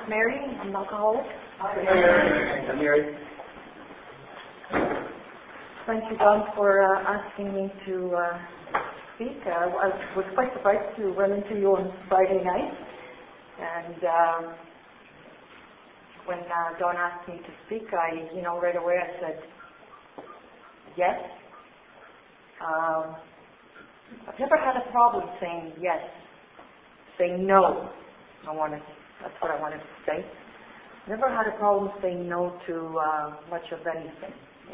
Mary. I'm an alcoholic. Hi, Mary. I'm Mary. Thank you, Don, for asking me to speak. I was quite surprised to run into you on Friday night. And when Don asked me to speak, right away I said yes. I've never had a problem saying yes, saying no. That's what I wanted to say. Never had a problem saying no to much of anything,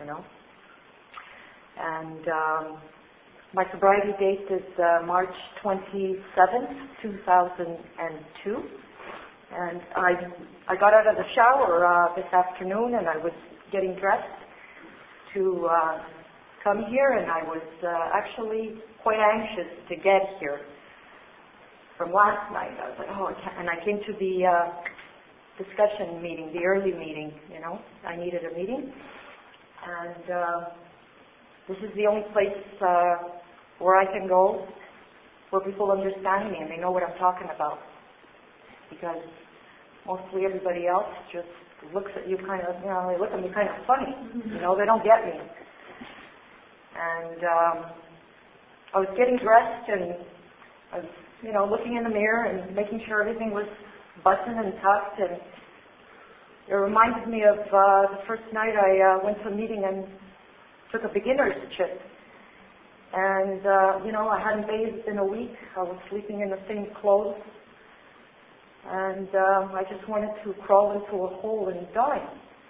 And my sobriety date is March 27th, 2002. And I got out of the shower this afternoon, and I was getting dressed to come here, and I was actually quite anxious to get here. From last night, I was like, I can't. And I came to the discussion meeting, the early meeting, I needed a meeting. And this is the only place where I can go where people understand me and they know what I'm talking about. Because mostly everybody else just looks at you kind of, they look at me kind of funny. They don't get me. And I was getting dressed and I was, looking in the mirror and making sure everything was buttoned and tucked. And it reminded me of the first night I went to a meeting and took a beginner's trip. And, I hadn't bathed in a week. I was sleeping in the same clothes. And I just wanted to crawl into a hole and die.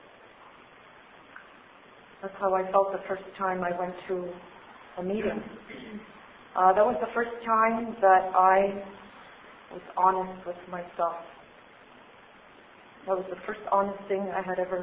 That's how I felt the first time I went to a meeting. That was the first time that I was honest with myself. That was the first honest thing I had ever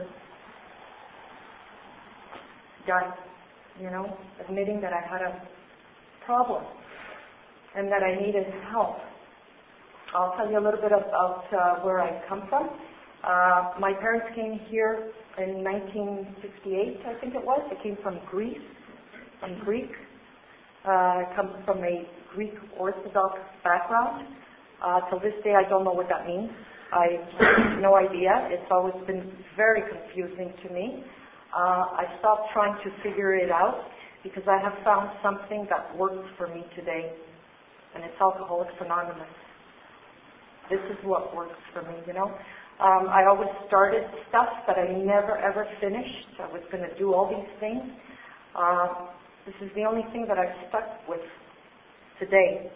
done. Admitting that I had a problem and that I needed help. I'll tell you a little bit about where I come from. My parents came here in 1968, I think it was. They came from Greece. I'm Greek. I come from a Greek Orthodox background. Till this day, I don't know what that means. I have no idea. It's always been very confusing to me. I stopped trying to figure it out because I have found something that works for me today, and it's Alcoholics Anonymous. This is what works for me, I always started stuff that I never ever finished. I was going to do all these things. This is the only thing that I've stuck with today,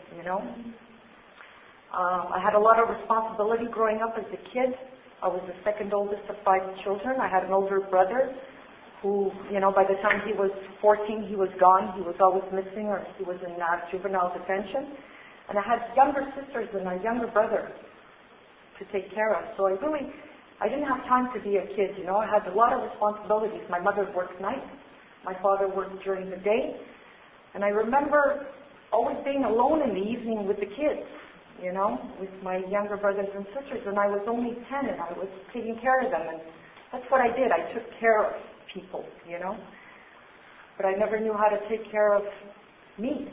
I had a lot of responsibility growing up as a kid. I was the second oldest of 5 children. I had an older brother who, by the time he was 14, he was gone. He was always missing, or he was in juvenile detention. And I had younger sisters and a younger brother to take care of. So I didn't have time to be a kid, I had a lot of responsibilities. My mother worked nights. My father worked during the day. And I remember always being alone in the evening with the kids, with my younger brothers and sisters. And I was only 10 and I was taking care of them. And that's what I did. I took care of people, But I never knew how to take care of me,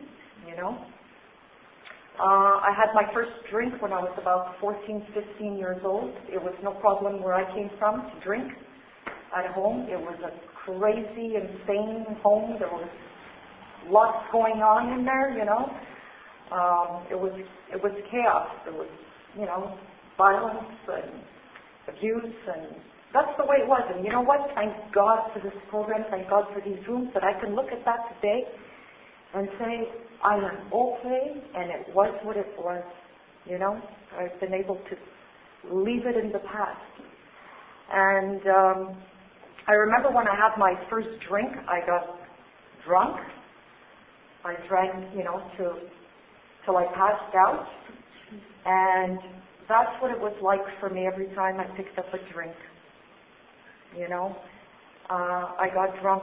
I had my first drink when I was about 14, 15 years old. It was no problem where I came from to drink at home. It was a crazy, insane home. There was lots going on in there, It was chaos. There was, violence and abuse, and that's the way it was. And you know what? Thank God for this program. Thank God for these rooms that I can look at that today and say, I am okay, and it was what it was, I've been able to leave it in the past. And I remember when I had my first drink, I got drunk. I drank, till I passed out. And that's what it was like for me every time I picked up a drink. I got drunk.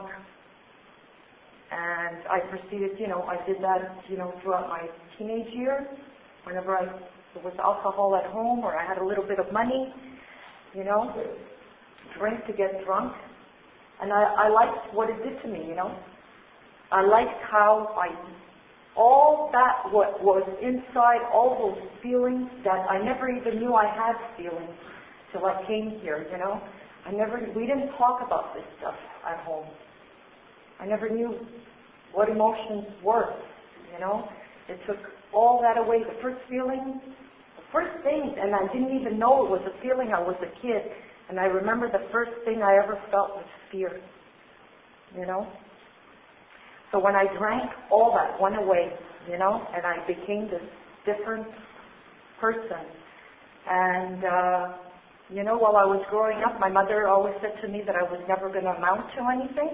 And I proceeded, I did that, throughout my teenage years. Whenever there was alcohol at home or I had a little bit of money, drink to get drunk. And I liked what it did to me, I liked how all that what was inside, all those feelings that I never even knew I had feelings, till I came here, you know. We didn't talk about this stuff at home. I never knew what emotions were, you know. It took all that away. The first thing, and I didn't even know it was a feeling. I was a kid, and I remember the first thing I ever felt was fear, you know. So when I drank, all that went away, you know, and I became this different person. And, you know, while I was growing up, my mother always said to me that I was never going to amount to anything.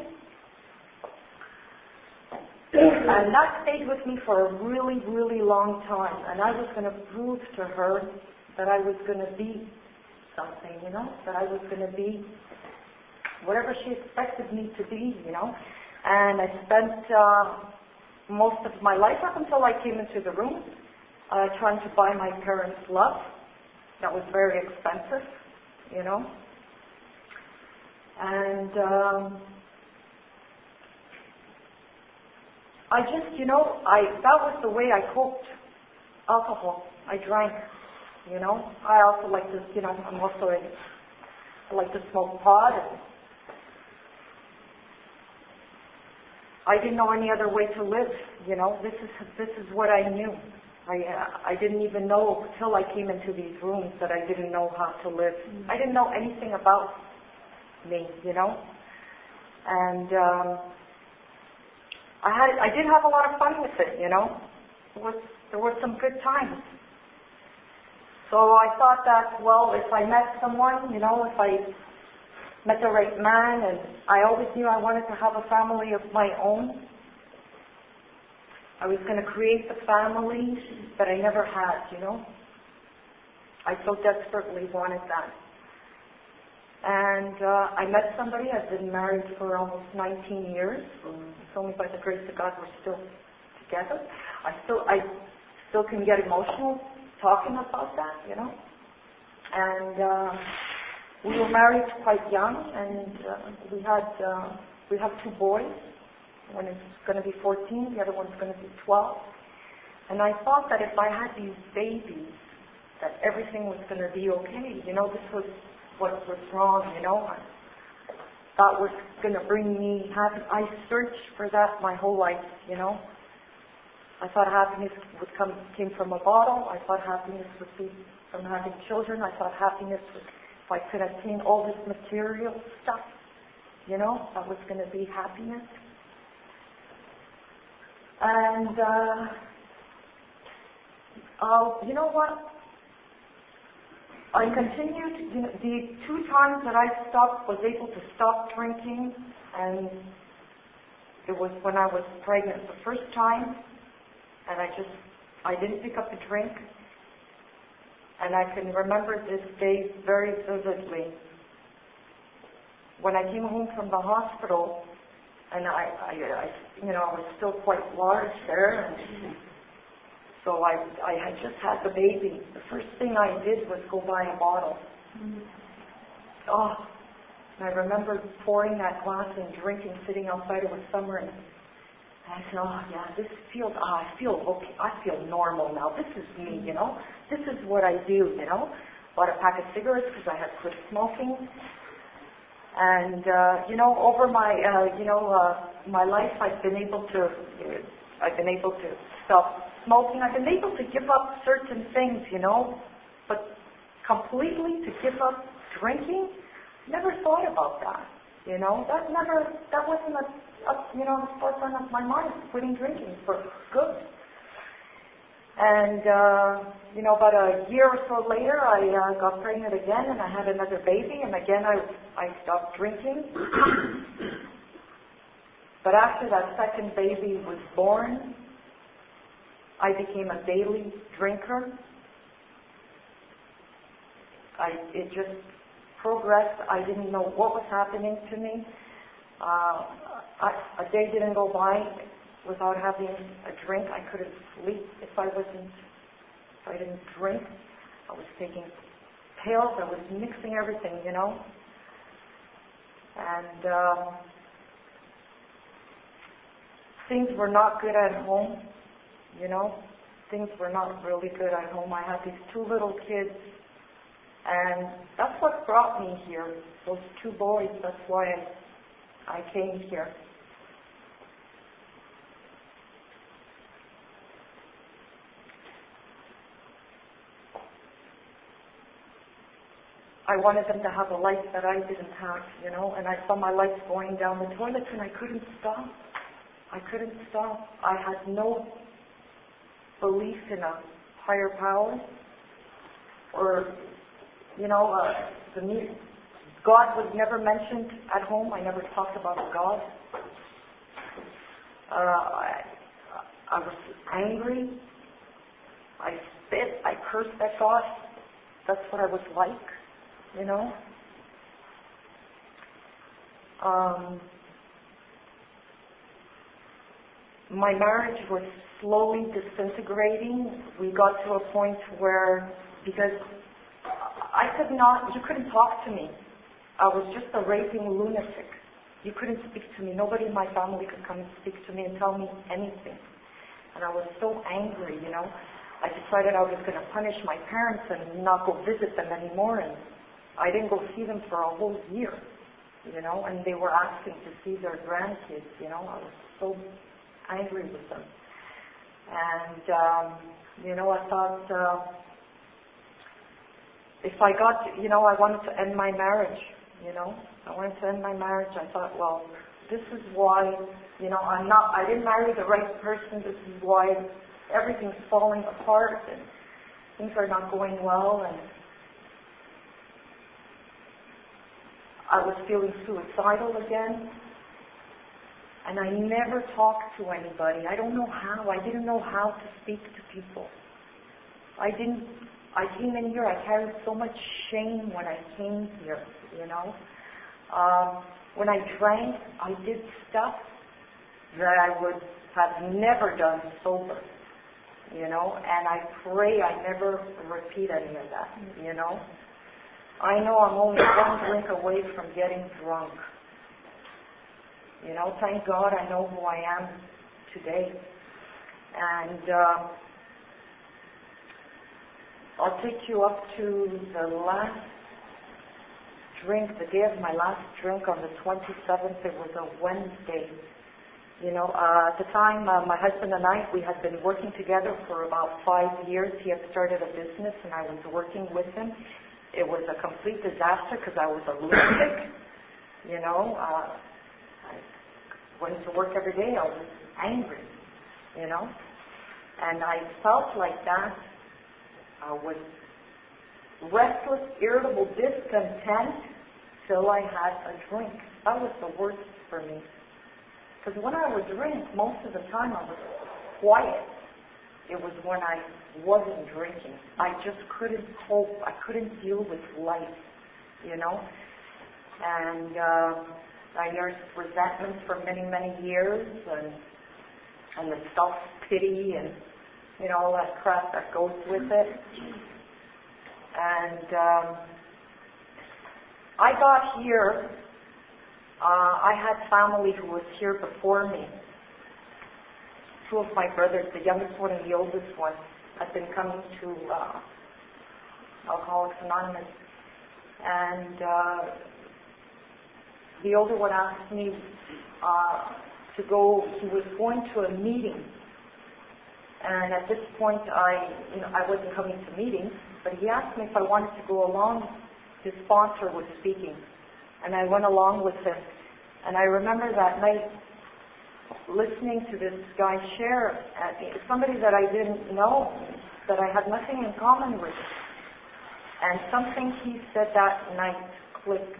And that stayed with me for a really, really long time. And I was going to prove to her that I was going to be something, you know, that I was going to be whatever she expected me to be, you know. And I spent most of my life up until I came into the room trying to buy my parents' love. That was very expensive, you know. And I just, you know, that was the way I coped. Alcohol. I drank, you know. I also like to, you know, I like to smoke pot. And I didn't know any other way to live, you know. This is what I knew. I didn't even know till I came into these rooms that I didn't know how to live. I didn't know anything about me, you know. And I did have a lot of fun with it, you know. There were some good times. So I thought that, well, if I met someone, you know, if I met the right man, and I always knew I wanted to have a family of my own. I was going to create the family that I never had, you know. I so desperately wanted that. And I met somebody. I've been married for almost 19 years. It's only by the grace of God we're still together. I still can get emotional talking about that, you know. And we were married quite young, and we have two boys. One is going to be 14, the other one's going to be 12. And I thought that if I had these babies, that everything was going to be okay. You know, this was what was wrong, you know. That was going to bring me happiness. I searched for that my whole life, you know. I thought happiness came from a bottle. I thought happiness would be from having children. I thought happiness was if I could attain all this material stuff, you know, that was going to be happiness. And, you know what? I continued, you know, the 2 times that I was able to stop drinking, and it was when I was pregnant the first time, and I didn't pick up a drink. And I can remember this day very vividly. When I came home from the hospital, and I was still quite large there, and so I had just had the baby. The first thing I did was go buy a bottle. Oh, and I remember pouring that glass and drinking, sitting outside. It was summer, and I said, oh yeah, I feel okay. I feel normal now. This is me, you know. This is what I do, you know. Bought a pack of cigarettes because I had quit smoking. And, you know, over my life, I've been able to stop smoking. I've been able to give up certain things, you know, but completely to give up drinking, never thought about that, you know. That wasn't the forefront of my mind, quitting drinking for good. And, about a year or so later, I got pregnant again, and I had another baby, and again I stopped drinking. But after that second baby was born, I became a daily drinker. It just progressed. I didn't know what was happening to me. A day didn't go by without having a drink. I couldn't sleep if I didn't drink. I was taking pills. I was mixing everything, you know. And things were not good at home, you know. Things were not really good at home. I had these 2 little kids, And that's what brought me here, those two boys. That's why I came here. I wanted them to have a life that I didn't have, and I saw my life going down the toilet and I couldn't stop. I had no belief in a higher power or, God was never mentioned at home. I never talked about God. I was angry. I spit. I cursed at God. That's what I was like. My marriage was slowly disintegrating. We got to a point where, because you couldn't talk to me. I was just a raving lunatic. You couldn't speak to me. Nobody in my family could come and speak to me and tell me anything. And I was so angry, I decided I was going to punish my parents and not go visit them anymore. And I didn't go see them for a whole year, and they were asking to see their grandkids, I was so angry with them. And, I thought, if I got, I wanted to end my marriage, I wanted to end my marriage. I thought, well, this is why, I didn't marry the right person. This is why everything's falling apart and things are not going well. And I was feeling suicidal again. And I never talked to anybody. I don't know how. I didn't know how to speak to people. I came in here, I carried so much shame when I came here, When I drank, I did stuff that I would have never done sober, and I pray I never repeat any of that, I know I'm only one drink away from getting drunk. Thank God I know who I am today. And I'll take you up to the last drink, the day of my last drink on the 27th. It was a Wednesday. At the time, my husband and I, we had been working together for about 5 years. He had started a business and I was working with him. It was a complete disaster because I was a lunatic. I went to work every day. I was angry, and I felt like that. I was restless, irritable, discontent till I had a drink. That was the worst for me. Because when I would drink, most of the time I was quiet. It was when I wasn't drinking. I just couldn't cope. I couldn't deal with life, And I nursed resentment for many, many years, and the self-pity and, all that crap that goes with it. And I got here. I had family who was here before me. Two of my brothers, the youngest one and the oldest one, had been coming to Alcoholics Anonymous. And the older one asked me to go. He was going to a meeting. And at this point, I wasn't coming to meetings, but he asked me if I wanted to go along. His sponsor was speaking, and I went along with him. And I remember that night listening to this guy share, somebody that I didn't know, that I had nothing in common with. And something he said that night clicked,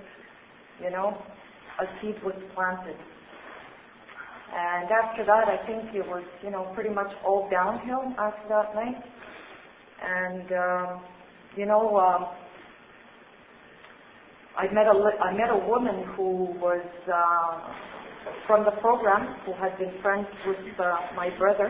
a seed was planted. And after that, I think it was, pretty much all downhill after that night. And, I met a woman who was from the program, who had been friends with my brother.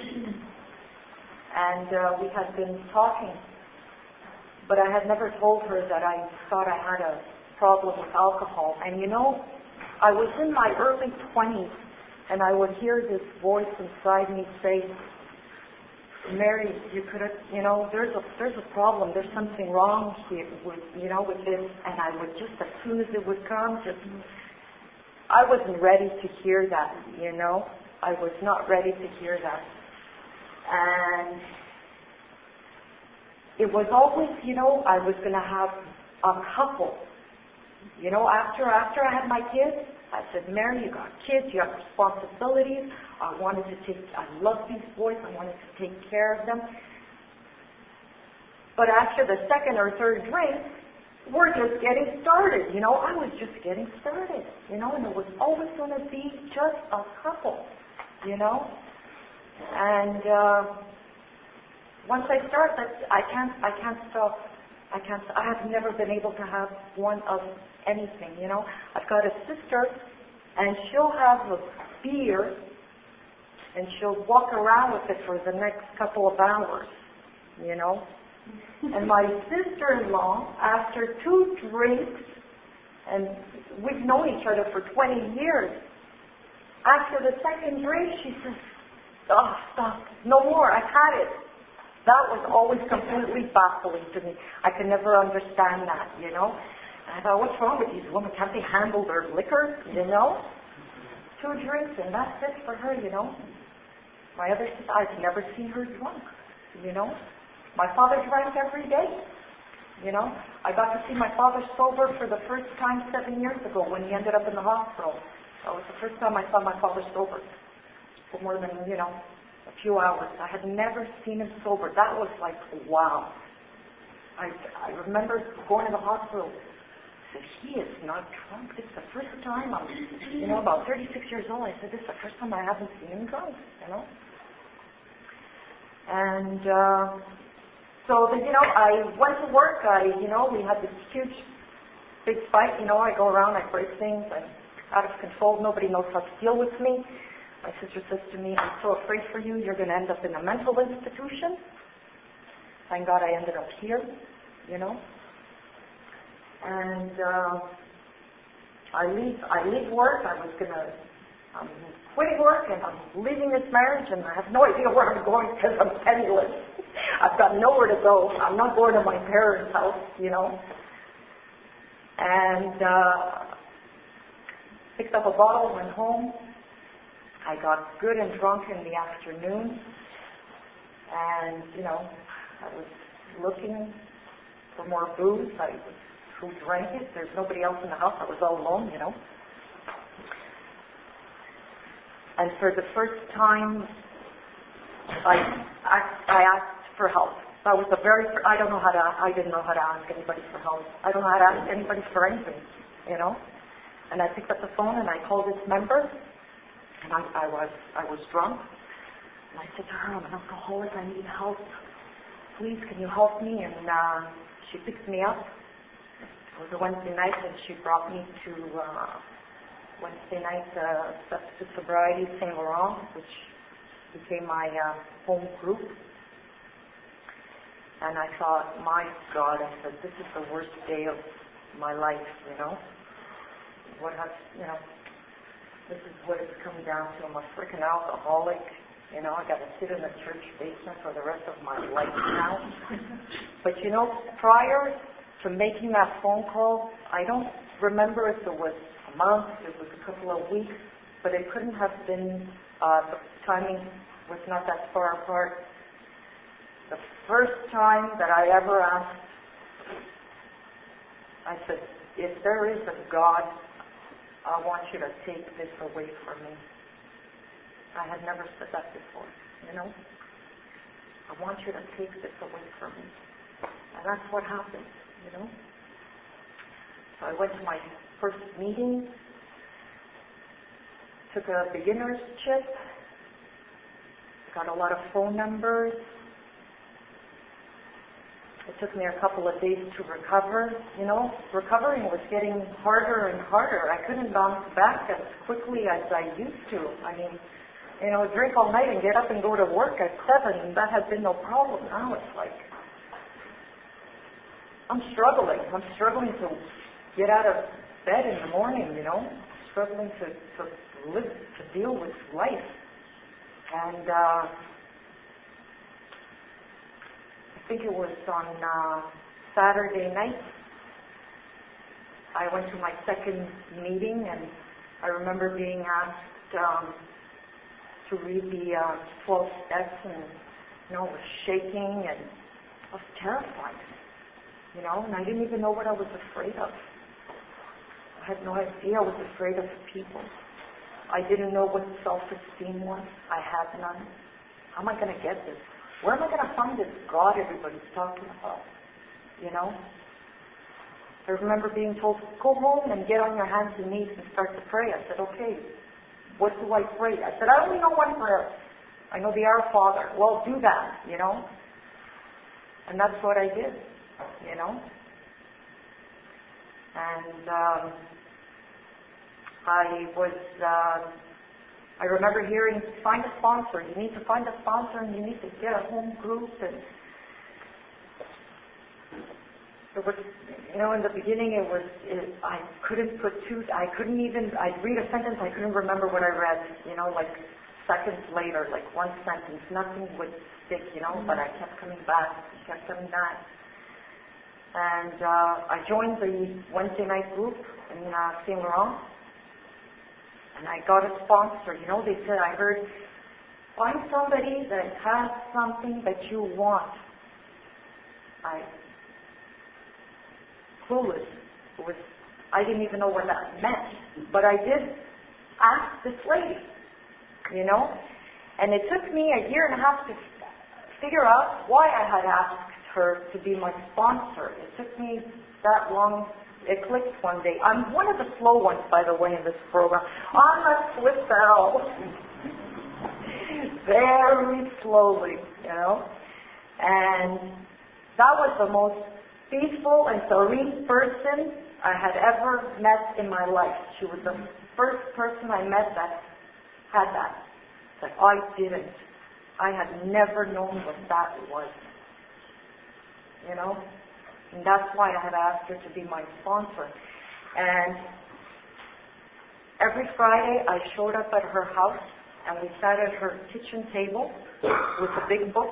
And we had been talking. But I had never told her that I thought I had a problem with alcohol. And I was in my early 20s, and I would hear this voice inside me say, Mary, you could have, there's a problem. There's something wrong here with, with this. And I would just, as soon as it would come, I wasn't ready to hear that, I was not ready to hear that. And it was always, I was going to have a couple. After I had my kids, I said, Mary, you got kids, you have responsibilities. I love these boys, I wanted to take care of them. But after the second or third drink, we're just getting started, I was just getting started, and it was always going to be just a couple, And once I start, I can't stop. I have never been able to have one of anything, I've got a sister, and she'll have a beer, and she'll walk around with it for the next couple of hours, And my sister-in-law, after 2 drinks, and we've known each other for 20 years, after the second drink, she says, "Oh, stop, no more, I've had it." That was always completely baffling to me. I could never understand that, I thought, what's wrong with these women? Can't they handle their liquor, 2 drinks, and that's it for her, My other sister, I've never seen her drunk, My father drank every day, I got to see my father sober for the first time 7 years ago when he ended up in the hospital. That was the first time I saw my father sober for more than, a few hours. I had never seen him sober. That was like, wow. I remember going to the hospital. I said, he is not drunk. This is the first time I'm, about 36 years old. I said, this is the first time I haven't seen him drunk, And so, I went to work. We had this huge, big fight. I go around, I break things. I'm out of control. Nobody knows how to deal with me. My sister says to me, I'm so afraid for you. You're going to end up in a mental institution. Thank God I ended up here, And I leave work. I'm quitting work and I'm leaving this marriage and I have no idea where I'm going because I'm penniless. I've got nowhere to go. I'm not going to my parents' house, And picked up a bottle, went home. I got good and drunk in the afternoon. And, I was looking for more booze. Who drank it? There's nobody else in the house. I was all alone, And for the first time, I asked for help. That was I didn't know how to ask anybody for help. I don't know how to ask anybody for anything, And I picked up the phone and I called this member, and I was drunk. And I said to her, I'm an alcoholic, I need help. Please, can you help me? And she picked me up. It was a Wednesday night, and she brought me to Wednesday night Substance Sobriety Saint Laurent, which became my home group. And I thought, my God, I said, this is the worst day of my life, this is what it's come down to. I'm a freaking alcoholic. I got to sit in the church basement for the rest of my life now. But prior to making that phone call, I don't remember if it was a month, it was a couple of weeks, but it couldn't have been, the timing was not that far apart. The first time that I ever asked, I said, if there is a God, I want you to take this away from me. I had never said that before, I want you to take this away from me. And that's what happened, So I went to my first meeting, took a beginner's chip, got a lot of phone numbers. It took me a couple of days to recover. Recovering was getting harder and harder. I couldn't bounce back as quickly as I used to. Drink all night and get up and go to work at 7, and that had been no problem. Now it's like, I'm struggling. I'm struggling to get out of bed in the morning, struggling to live, to deal with life. And think it was on Saturday night. I went to my second meeting, and I remember being asked to read the 12 steps, and I was shaking, and I was terrified, and I didn't even know what I was afraid of. I had no idea I was afraid of people. I didn't know what self-esteem was. I had none. How am I going to get this? Where am I going to find this God everybody's talking about? I remember being told, go home and get on your hands and knees and start to pray. I said, okay, what do I pray? I said, I only know one prayer. I know the Our Father. Well, do that, And that's what I did, And I remember hearing, find a sponsor. You need to find a sponsor, and you need to get a home group. And it was, in the beginning, I couldn't even, I'd read a sentence, I couldn't remember what I read, like seconds later, like one sentence, nothing would stick, but I kept coming back. And I joined the Wednesday night group in Saint Laurent, and I got a sponsor. They said, I heard, find somebody that has something that you want. Clueless. I didn't even know what that meant, but I did ask this lady, and it took me a year and a half to figure out why I had asked her to be my sponsor. It took me that long. It clicked one day. I'm one of the slow ones, by the way, in this program. I'm a Swiss L. Very slowly, And that was the most peaceful and serene person I had ever met in my life. She was the first person I met that had that. It's like, I didn't. I had never known what that was. And that's why I had asked her to be my sponsor. And every Friday I showed up at her house, and we sat at her kitchen table with a big book.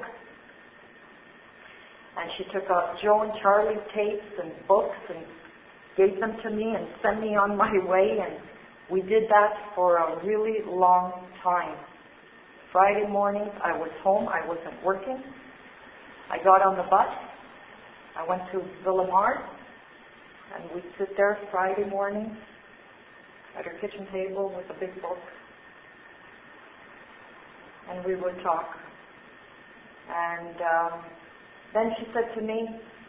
And she took out Joe and Charlie tapes and books and gave them to me and sent me on my way. And we did that for a really long time. Friday mornings I was home. I wasn't working. I got on the bus. I went to Villemart, and we'd sit there Friday morning at her kitchen table with a big book, and we would talk. And then she said to me,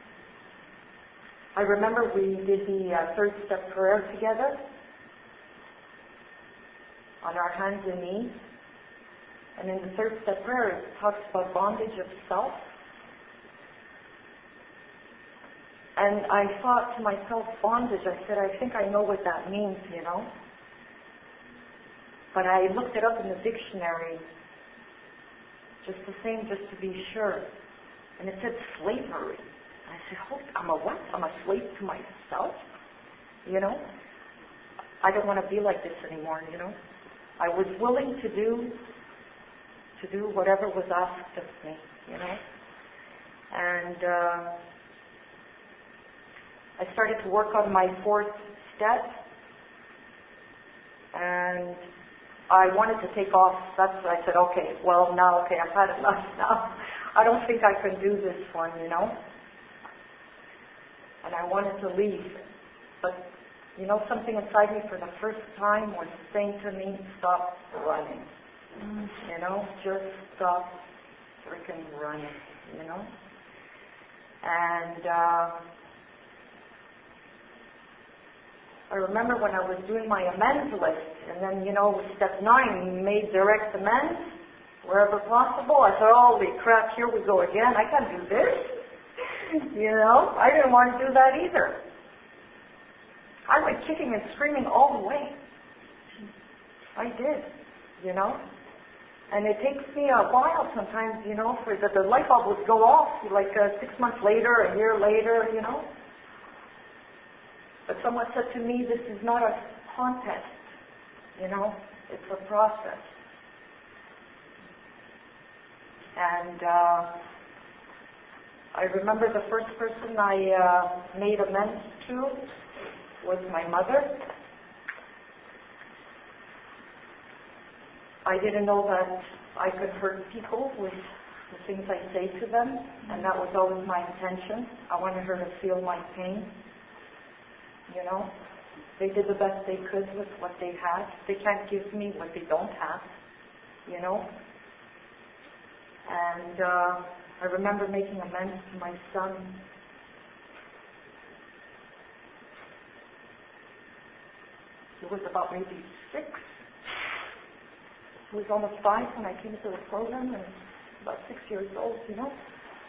I remember we did the third step prayer together on our hands and knees. And in the third step prayer, it talks about bondage of self. And I thought to myself, bondage, I said, I think I know what that means, But I looked it up in the dictionary, just the same, just to be sure. And it said slavery. And I said, oh, I'm a what? I'm a slave to myself? I don't want to be like this anymore, I was willing to do whatever was asked of me, And I started to work on my fourth step, and I wanted to take off. That's what I said, okay, I've had enough now. I don't think I can do this one, And I wanted to leave. But, something inside me for the first time was saying to me, stop running. Just stop freaking running, And I remember when I was doing my amends list, and then, step 9, made direct amends wherever possible. I thought, holy crap, here we go again. I can't do this. I didn't want to do that either. I went kicking and screaming all the way. I did, And it takes me a while sometimes, for the light bulb would go off, like 6 months later, a year later, But someone said to me, this is not a contest, it's a process. And I remember the first person I made amends to was my mother. I didn't know that I could hurt people with the things I say to them, and that was always my intention. I wanted her to feel my pain. You know, they did the best they could with what they had. They can't give me what they don't have, you know. And I remember making amends to my son. He was about maybe 6. He was almost 5 when I came to the program, and about 6 years old, you know.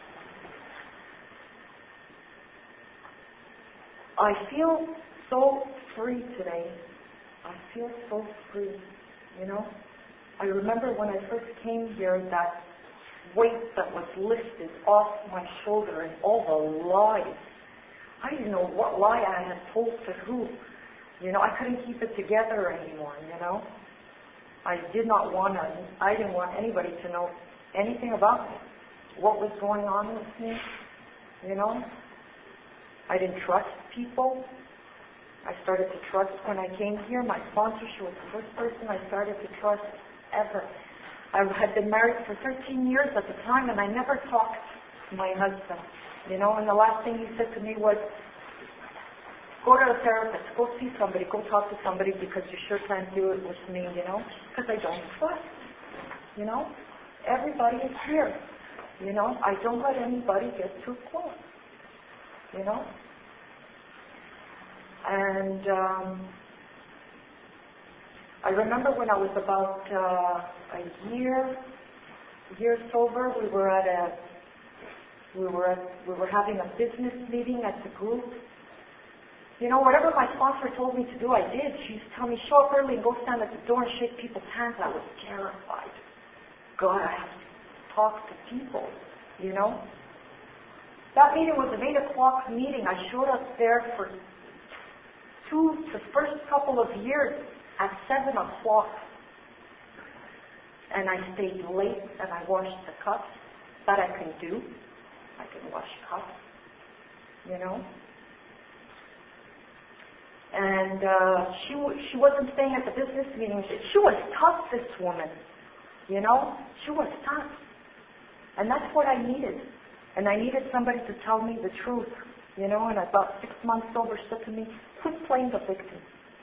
I feel so free today. I feel so free, you know. I remember when I first came here, that weight that was lifted off my shoulder and all the lies. I didn't know what lie I had told to who. You know, I couldn't keep it together anymore, you know. I didn't want anybody to know anything about me, what was going on with me, you know. I didn't trust people. I started to trust when I came here. My sponsor, she was the first person I started to trust ever. I had been married for 13 years at the time, and I never talked to my husband, you know, and the last thing he said to me was, go to a therapist, go see somebody, go talk to somebody, because you sure can't do it with me, you know, because I don't trust, you know. Everybody is here, you know. I don't let anybody get too close, you know. And I remember when I was about a year sober, we were having a business meeting at the group. You know, whatever my sponsor told me to do, I did. She used to tell me, show up early and go stand at the door and shake people's hands. I was terrified. God, I have to talk to people, you know. That meeting was an 8 o'clock meeting. I showed up there for the first couple of years at 7 o'clock. And I stayed late and I washed the cups. That I can do. I can wash cups, you know. And she wasn't staying at the business meeting. She was tough, this woman, you know. She was tough. And that's what I needed. And I needed somebody to tell me the truth, you know. And about 6 months sober, she said to me, quit playing the victim.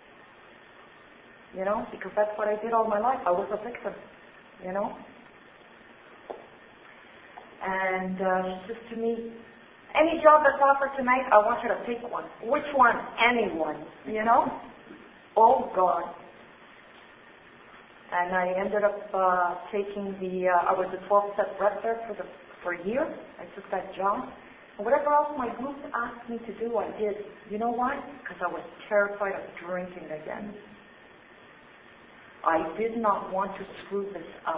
You know, because that's what I did all my life. I was a victim, you know. And she says to me, any job that's offered tonight, I want you to take one. Which one? Anyone, you know. Oh, God. And I ended up taking I was a 12-step rep there for a year. I took that job. And whatever else my group asked me to do, I did. You know why? Because I was terrified of drinking again. I did not want to screw this up.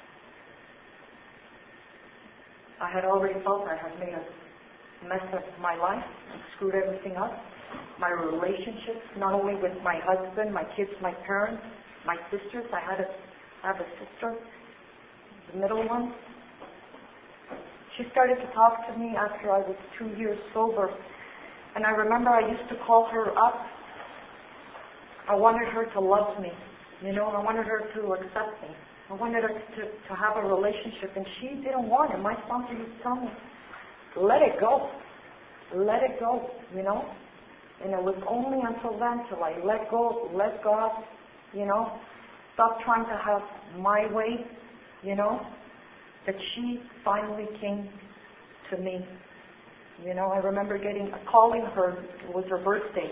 I had already felt I had made a mess of my life and screwed everything up. My relationships, not only with my husband, my kids, my parents, my sisters. I have a sister, the middle one. She started to talk to me after I was 2 years sober. And I remember I used to call her up. I wanted her to love me. You know, I wanted her to accept me. I wanted her to have a relationship, and she didn't want it. My sponsor used to tell me, let it go. Let it go, you know. And it was only until then, till I let go, let God, you know, stop trying to have my way, you know, that she finally came to me. You know, I remember calling her. It was her birthday.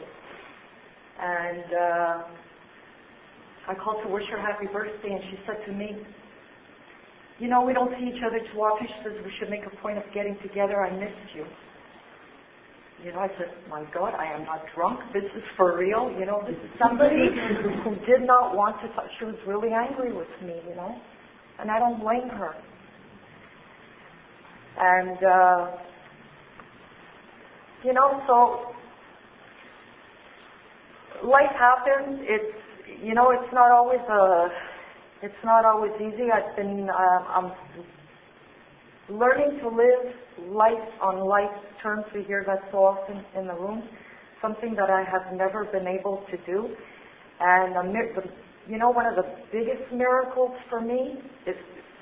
And I called to wish her happy birthday, and she said to me, you know, we don't see each other too often. She says, we should make a point of getting together. I missed you. You know, I said, my God, I am not drunk. This is for real. You know, this is somebody who did not want to talk. She was really angry with me, you know, and I don't blame her. And, you know, so life happens. You know, it's not always easy. I've been learning to live life on life terms. We hear that so often in the room. Something that I have never been able to do. And one of the biggest miracles for me is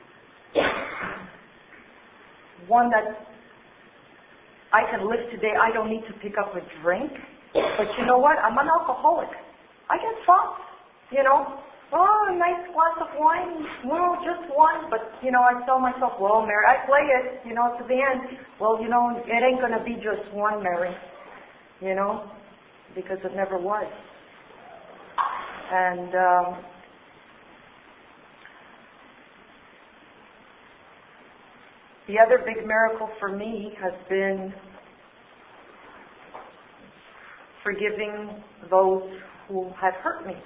one that I can live today. I don't need to pick up a drink. But you know what? I'm an alcoholic. I get thoughts, Oh, a nice glass of wine. Well, just one. But, I tell myself, well, Mary, I play it, to the end. Well, it ain't going to be just one, Mary. Because it never was. And the other big miracle for me has been forgiving those who had hurt me,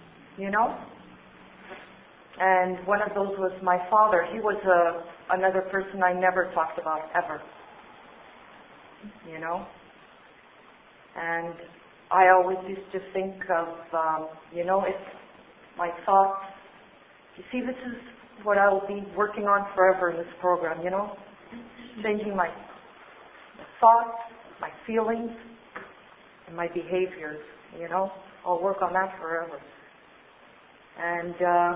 And one of those was my father. He was another person I never talked about, ever. And I always used to think of, it's my thoughts. You see, this is what I will be working on forever in this program, changing my thoughts, my feelings, and my behaviors, I'll work on that forever. And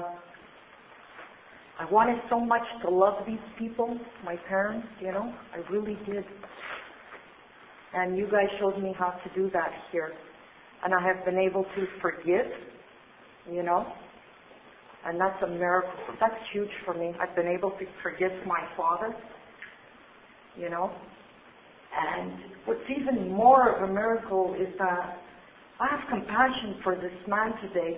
I wanted so much to love these people, my parents, I really did. And you guys showed me how to do that here. And I have been able to forgive, and that's a miracle. That's huge for me. I've been able to forgive my father, And what's even more of a miracle is that I have compassion for this man today.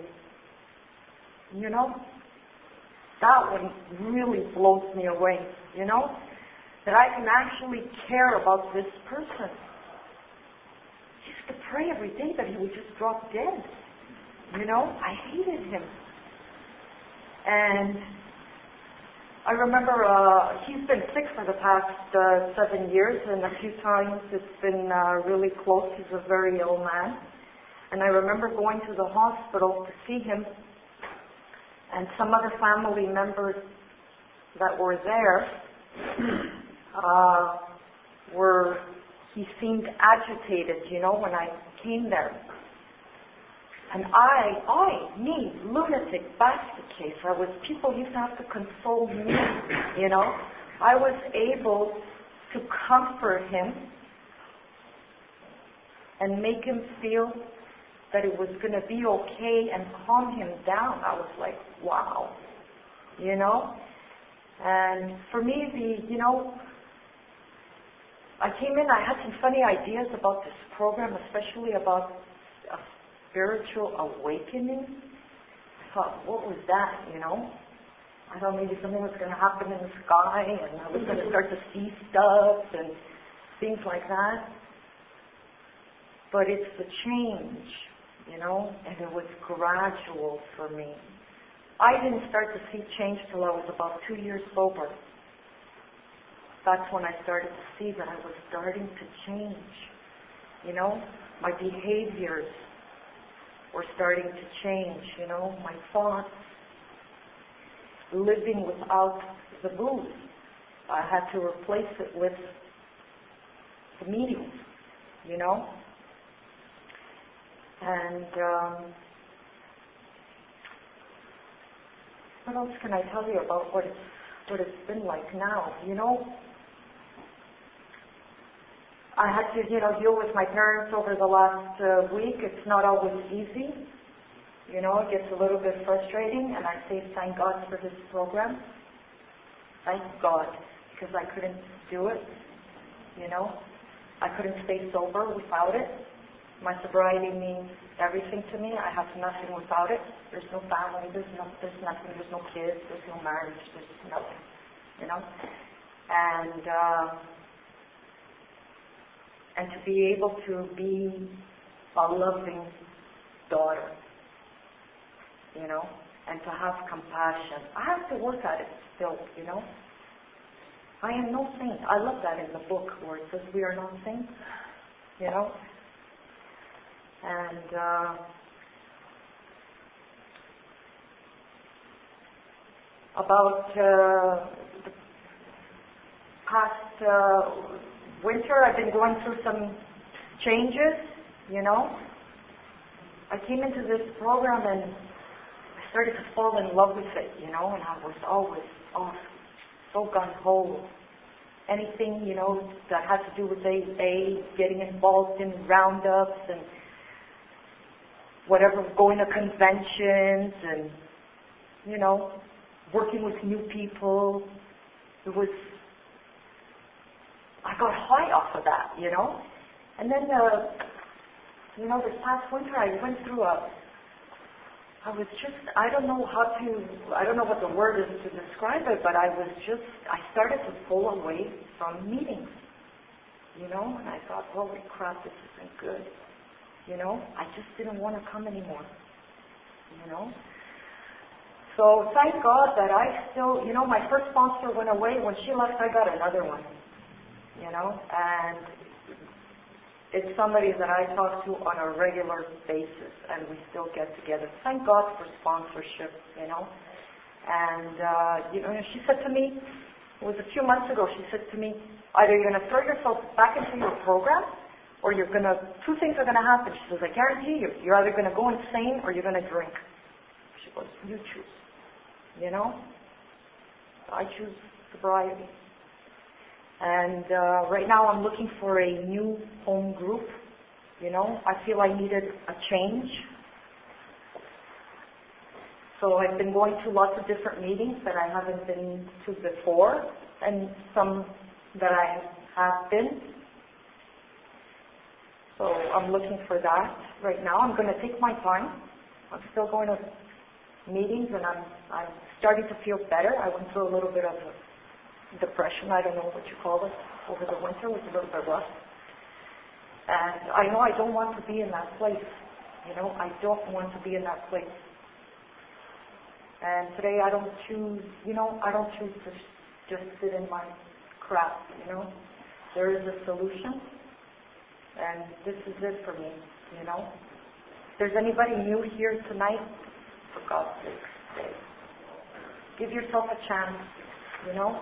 That one really blows me away, that I can actually care about this person. I used to pray every day that he would just drop dead. I hated him. And I remember he's been sick for the past 7 years, and a few times it's been really close. He's a very ill man. And I remember going to the hospital to see him, and some other family members that were there he seemed agitated, when I came there. And me, lunatic, basket case, people used to have to console me, I was able to comfort him and make him feel that it was going to be okay and calm him down. I was like, wow, And for me, I came in, I had some funny ideas about this program, especially about a spiritual awakening. I thought, what was that, I thought maybe something was going to happen in the sky, and I was going to start to see stuff and things like that. But it's the change, and it was gradual for me. I didn't start to see change till I was about 2 years sober. That's when I started to see that I was starting to change. My behaviors were starting to change, my thoughts. Living without the booze. I had to replace it with the meetings, And what else can I tell you about what it's been like now? I had to, deal with my parents over the last week. It's not always easy. It gets a little bit frustrating, and I say thank God for this program. Thank God, because I couldn't do it. I couldn't stay sober without it. My sobriety means everything to me. I have nothing without it. There's no family, there's nothing, there's no kids, there's no marriage, there's nothing, And to be able to be a loving daughter, and to have compassion. I have to work at it still, I am no saint. I love that in the book where it says we are not saints, And about the past winter, I've been going through some changes, you know. I came into this program and I started to fall in love with it, you know, and I was always so gung-ho. Anything, you know, that had to do with AA, getting involved in roundups and whatever, going to conventions and, you know, working with new people. I got high off of that, you know. And then, you know, this past winter I went through I don't know what the word is to describe it, but I started to pull away from meetings, you know, and I thought, holy crap, this isn't good, you know. I just didn't want to come anymore, you know. So thank God that I still, you know, my first sponsor went away. When she left, I got another one, you know, and it's somebody that I talk to on a regular basis, and we still get together. Thank God for sponsorship, you know. And, you know, she said to me, it was a few months ago, she said to me, either you're going to throw yourself back into your program, or two things are going to happen. She says, I guarantee you, you're either going to go insane or you're going to drink. She goes, you choose, you know. I choose sobriety. And right now I'm looking for a new home group. You know, I feel I needed a change. So I've been going to lots of different meetings that I haven't been to before, and some that I have been. So I'm looking for that right now. I'm going to take my time. I'm still going to meetings, and I'm starting to feel better. I went through a little bit of depression, I don't know what you call it, over the winter. It was a little bit rough. And I know I don't want to be in that place. You know, I don't want to be in that place. And today I don't choose to just sit in my crap, you know. There is a solution, and this is it for me, you know. If there's anybody new here tonight, for God's sake, stay. Give yourself a chance, you know.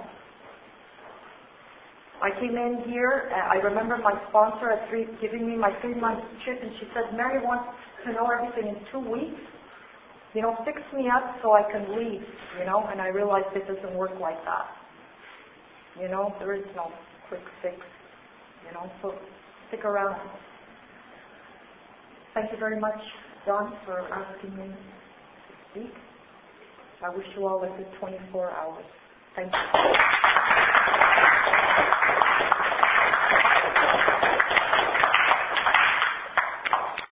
I came in here, I remember my sponsor giving me my 3-month chip, and she said, Mary wants to know everything in 2 weeks. You know, fix me up so I can leave, you know, and I realized it doesn't work like that. You know, there is no quick fix, you know, so stick around. Thank you very much, Don, for asking me to speak. I wish you all a good 24 hours. Thank you.